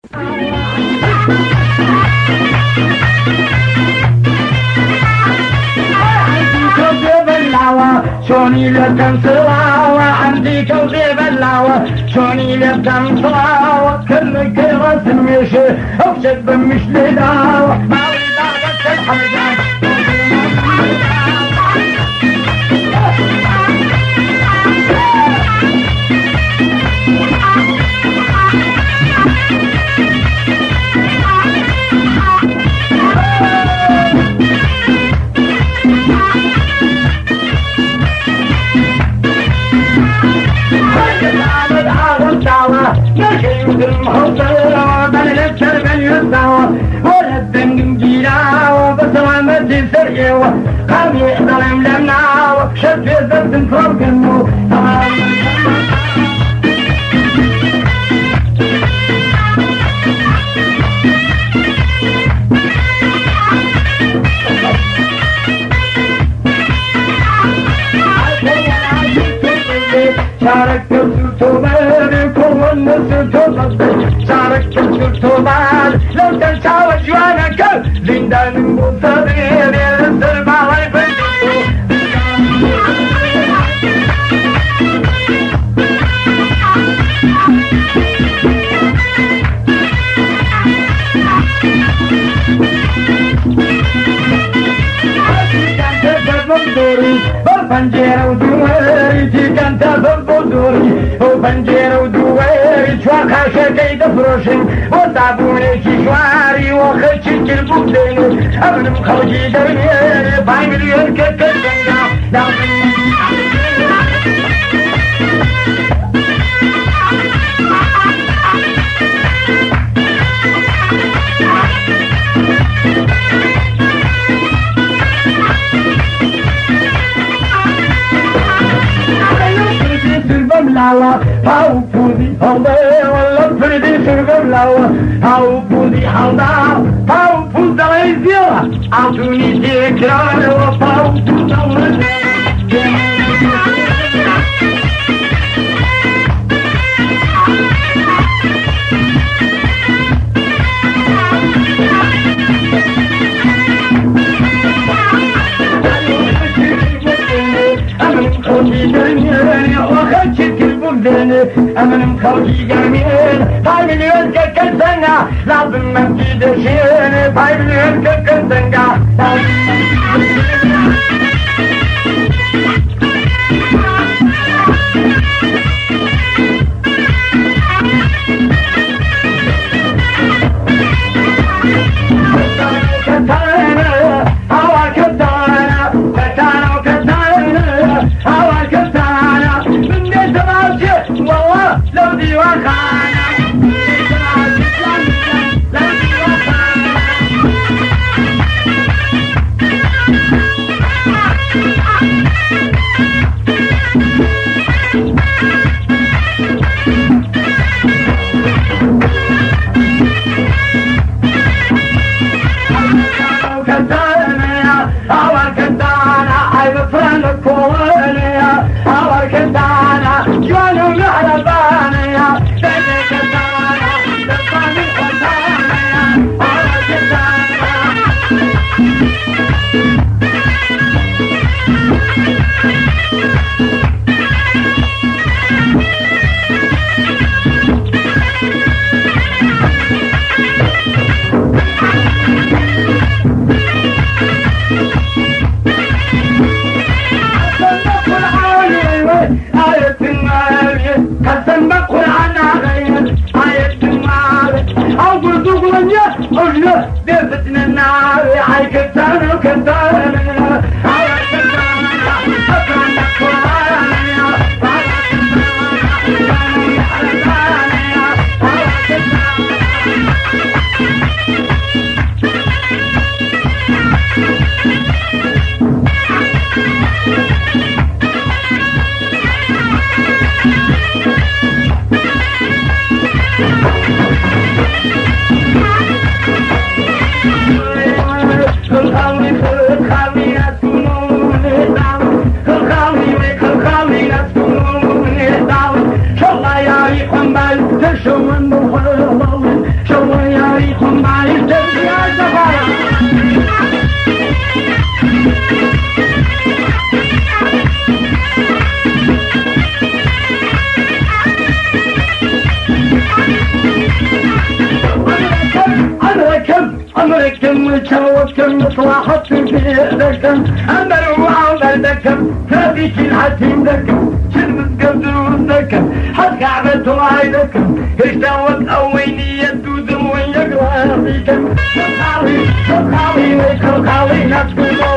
شوني لبدم صلاوة عندي كوزيب اللاوة شوني لبدم صلاوة كل كيرة سميشي وشد مش للاوة ما ولدت الحمدان خلي ظلم لنا وشد في الزبد فوق النور شاركت السلطوبان كون السلطوبان شاركت السلطوبان لو تنسى وجوانك زندان المصابين السلبة والفجر وبنجير ودواري كانت بالبدوري وبنجير ودواري شواخا شكي دفروشن وطابوني شواري وخشي البودين ابن مخوجي درميري باي مليون كتكتنجا هاو بودي هالدا ولا فردي سرقم لاوا هاو بودي هالدا هاو بودي غيزيرا عطوني تكرار وفاو بودي أمن مخوجي جميل باي مليون كالسنة لازم من تدشين باي مليون كالسنة أمركم وتشوكم مصلحة في ذكم أمر وعمل ذكم تبيك الحتيم ذكم شربت قدر ذكم حد قعبة وعيدكم اشتوت أويني يدود وين يقرأ فيكم شخالي ويشخالي نفسكم